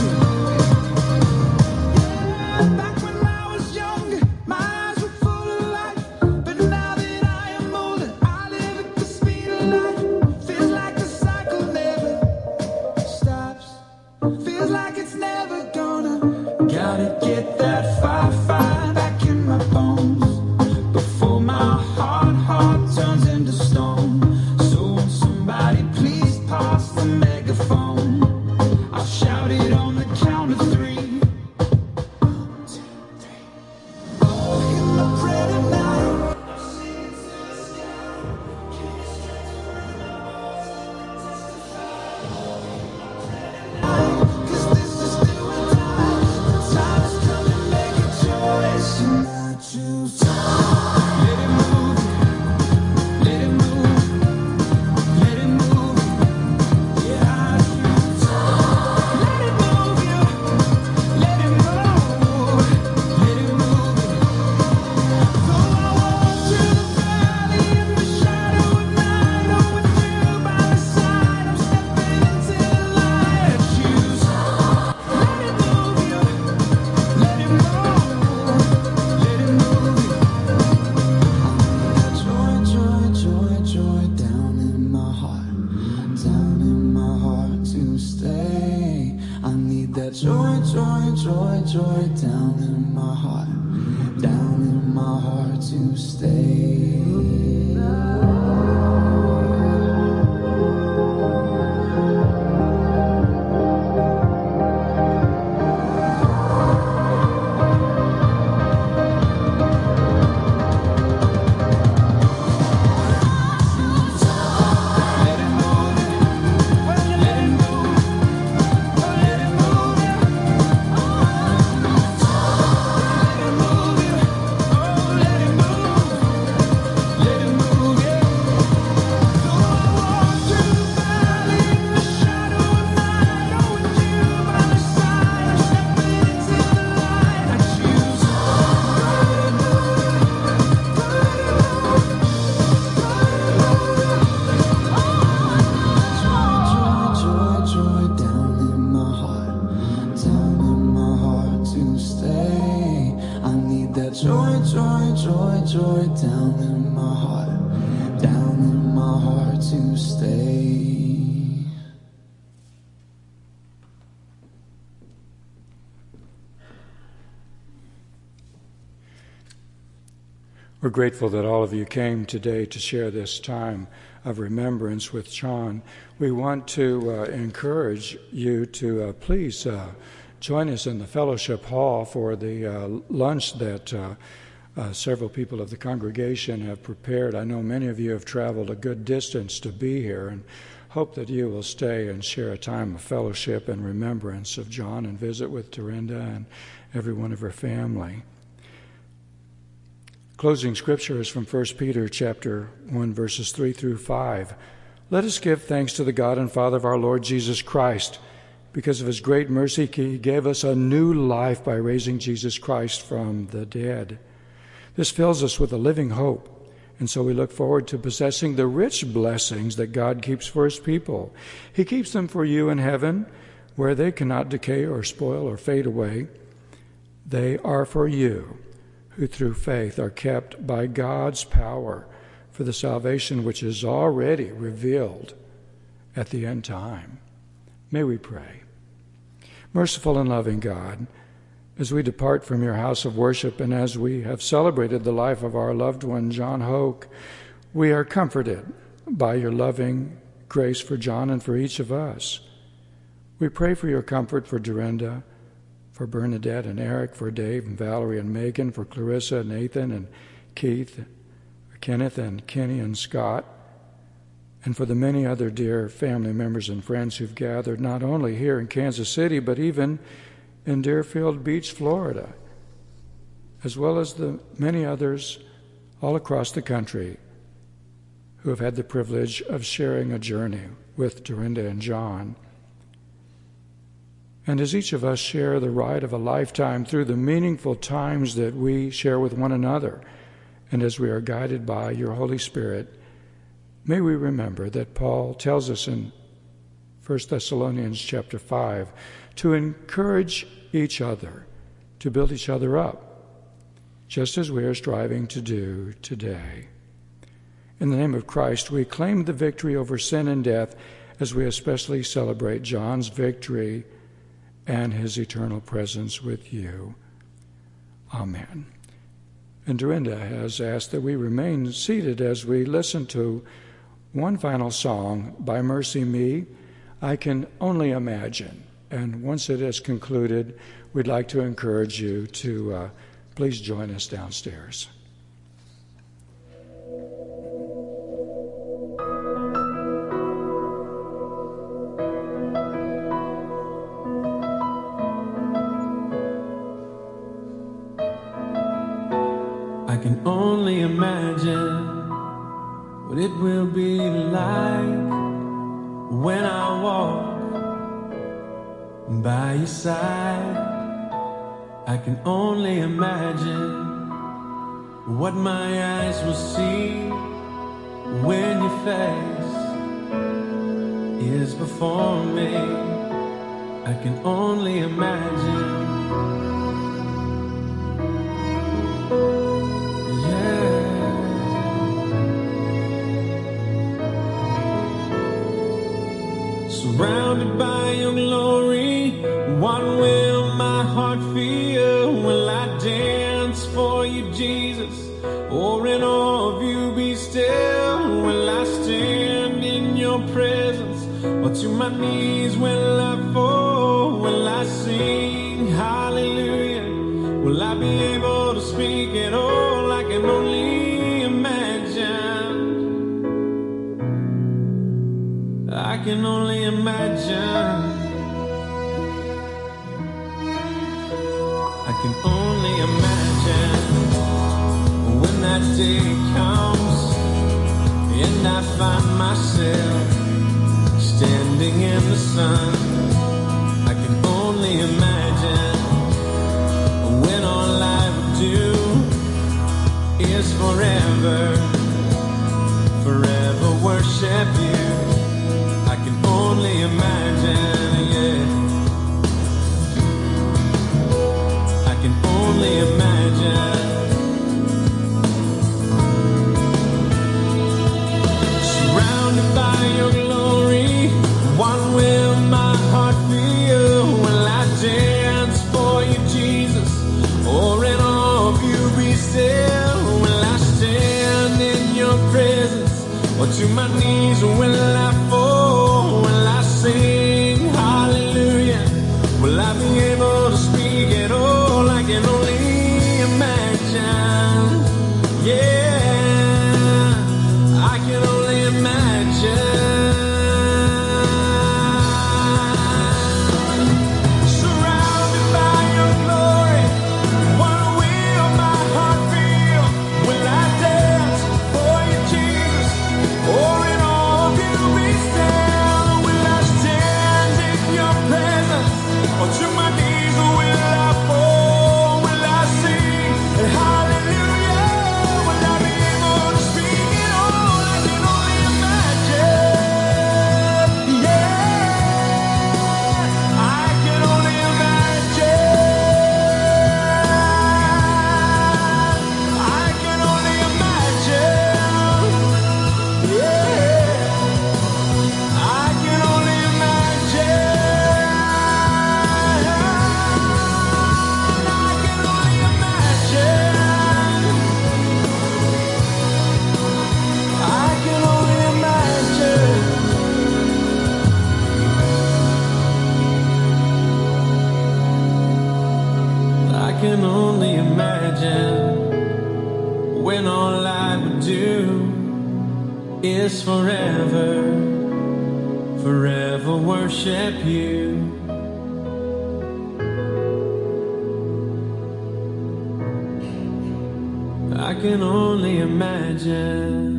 Yeah, back when I was younger, my eyes were full of life. But now that I am older, I live at the speed of light. Feels like the cycle never stops. Feels like it's never gonna. Gotta get that fire back in my bones before my heart turns into stone. So when somebody please pass the megaphone, I'll shout it on the count of 3. 1, 2, 3. Oh, hear my prayer tonight. I'm singing to the sky. Give me strength to raise my voice. Let me testify. Oh, hear my prayer tonight. 'Cause this is do or die. The time has come to make a choice, and I choose. Let it move. Let it move. Let it move. Yeah, I choose. Let it move, yeah. Let it move. Let it move. Though I walk through the valley in the shadow of night, oh, with you by my side, I'm stepping into the light. I choose. Let it move, yeah. Let it move. Let it move. Joy down in my heart to stay. I need that joy down in my heart to stay. Let it move. Let it move. Let it move. Let it move. Oh, let it move. Let it move. Though I walk through the valley in the shadow of night, oh, with you by my side, I'm stepping into the light. I choose. Joy down in my heart to stay. I need that joy down in my heart to stay. We're grateful that all of you came today to share this time of remembrance with John. We want to encourage you to please join us in the fellowship hall for the lunch that several people of the congregation have prepared. I know many of you have traveled a good distance to be here, and hope that you will stay and share a time of fellowship and remembrance of John and visit with Dorinda and everyone of her family. Closing scripture is from 1 Peter chapter 1, verses 3 through 5. Let us give thanks to the God and Father of our Lord Jesus Christ. Because of his great mercy, he gave us a new life by raising Jesus Christ from the dead. This fills us with a living hope, and so we look forward to possessing the rich blessings that God keeps for his people. He keeps them for you in heaven, where they cannot decay or spoil or fade away. They are for you, who through faith are kept by God's power for the salvation which is already revealed at the end time. May we pray. Merciful and loving God, as we depart from your house of worship and as we have celebrated the life of our loved one, John Hoke, we are comforted by your loving grace for John and for each of us. We pray for your comfort for Dorinda, for Bernadette and Eric, for Dave and Valerie and Megan, for Clarissa, Nathan and Keith, Kenneth and Kenny and Scott, and for the many other dear family members and friends who've gathered not only here in Kansas City, but even in Deerfield Beach, Florida, as well as the many others all across the country who have had the privilege of sharing a journey with Dorinda and John. And as each of us share the ride of a lifetime through the meaningful times that we share with one another, and as we are guided by your Holy Spirit, may we remember that Paul tells us in 1 Thessalonians chapter 5 to encourage each other, to build each other up, just as we are striving to do today. In the name of Christ, we claim the victory over sin and death as we especially celebrate John's victory and his eternal presence with you. Amen. And Dorinda has asked that we remain seated as we listen to one final song by Mercy Me, I Can Only Imagine. And once it is concluded, we'd like to encourage you to please join us downstairs. I can only imagine what it will be like when I walk by your side. I can only imagine what my eyes will see when your face is before me. I can only imagine. Surrounded by your glory, what will my heart feel? Will I dance for you, Jesus? Or in awe of you be still? Will I stand in your presence? Or to my knees will I fall? Will I sing hallelujah? Will I be able to speak at all? I can only imagine. I can only imagine. I can only imagine when that day comes and I find myself standing in the sun. I can only imagine when all I would do is forever worship you. I can only imagine, yeah. I can only imagine. Surrounded by your glory, what will my heart feel? Will I dance for you, Jesus? Or in awe of you be still? Will I stand in your presence? Or to my knees will I fall? Will I sing hallelujah? Will I be able to speak at all? I can only imagine. Yeah, I can only imagine. Surrounded by your glory, what will my heart feel? Will I dance for you, Jesus? Or in all of you be still? Will I stand worship you. I can only imagine